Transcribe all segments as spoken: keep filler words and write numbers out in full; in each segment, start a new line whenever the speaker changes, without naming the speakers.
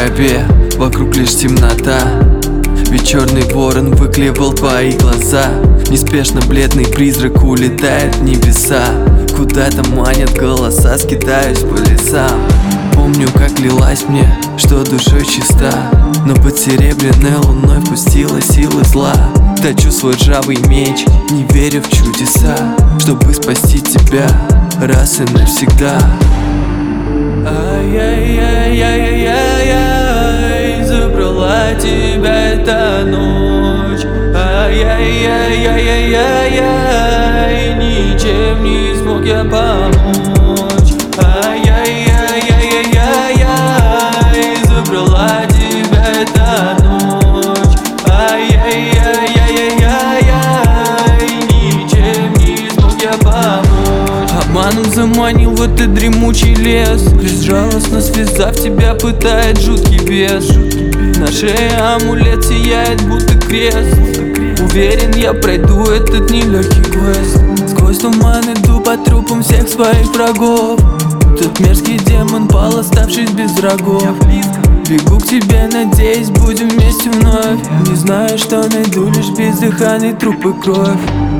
тропе, вокруг лишь темнота. Ведь черный ворон выклевал твои глаза. Неспешно бледный призрак улетает в небеса. Куда-то манят голоса, скитаюсь по лесам. Помню, как лилась мне, что душой чиста, но под серебряной луной впустила силы зла. Точу свой ржавый меч, не верю в чудеса, чтобы спасти тебя раз и навсегда. Ай-яй-яй-яй-яй-яй, забрала тебя эта ночь. Ай-яй-яй-яй-яй-яй, ничем не смог я помочь. Ай-яй-яй-яй-яй-яй, забрала тебя эта ночь. Ай-яй-яй-яй-яй-яй, ничем не смог я помочь. Обманом заманил в этот дремучий лес, безжалостно связав тебя, пытает жуткий бес. На шее амулет сияет, будто крест. Уверен, я пройду этот нелегкий квест. Сквозь туман иду по трупам всех своих врагов. Тот мерзкий демон пал, оставшись без врагов. Бегу к тебе, надеюсь, будем вместе вновь. Не знаю, что найду, лишь бездыханный труп и кровь.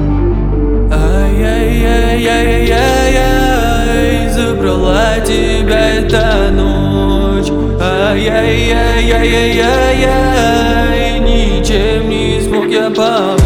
Ай-яй-яй-яй-яй-яй, забрала тебя эта ночь. Ай-яй-яй-яй-яй-яй, ничем не смог я помочь.